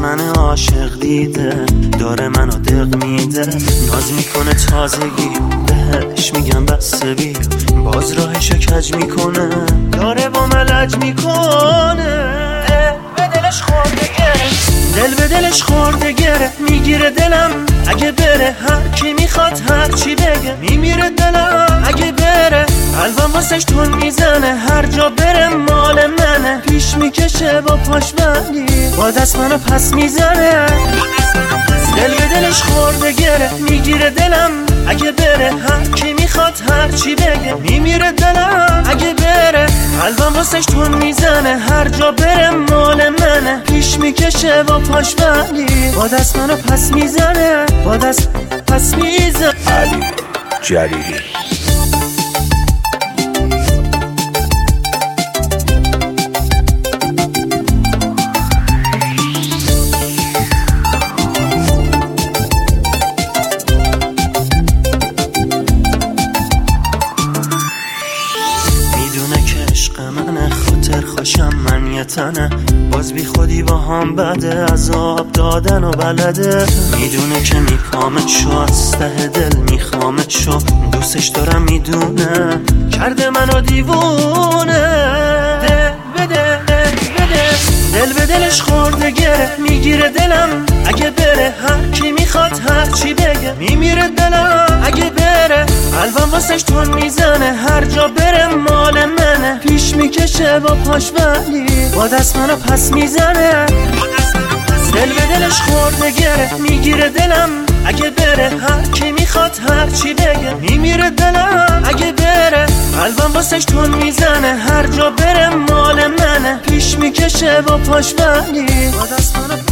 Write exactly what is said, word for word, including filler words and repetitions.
من عاشق دیده، داره منو دق میده، ناز میکنه تازگی، بهش میگم بس بیا، باز راهشو کج میکنه، داره با من لج میکنه. به دلش خورده گره، دل به دلش خورده گره، میگیره دلم اگه بره، هر کی میخواد هر چی بگه، میمیره دلم اگه بره، قلبم واسش تون میزنه، هر جا بره مال منه، پیش میکشه با پاش ولی با دست منو پس میزنه. دل به دلش خورده گره، میگیره دلم اگه بره، هر کی میخواد هر چی بگه، میمیره دلم اگه بره، قلبم واسش تون میزنه، هر جا بره مال منه، پیش میکشه با پاش ولی با دست منو پس میزنه، با دست پس میزنه. علی جلیلی. خوشم من یه تنه، باز بی خودی با هم بده، عذاب دادن و بلده، میدونه که میپامت شو، از ته دل میخوامت شو، دوستش دارم میدونه، کرده منو دیوونه. دل بده بده، دل به دلش خورده گره، میگیره دلم اگه بره، هر کی میخواد هر چی بگه، میمیره دلم اگه بره، قلبم واسش تون میزنه، هر جا بره مال منه، پیش میکشه با پاش ولی با دست منو پس میزنه. دل به دلش خورده گره، میگیره دلم اگه بره، هر کی میخواد هر چی بگه، میمیره دلم اگه بره، قلبم واسش تون میزنه، هر جا بره مال منه، پیش میکشه با پاش ولی با دست منو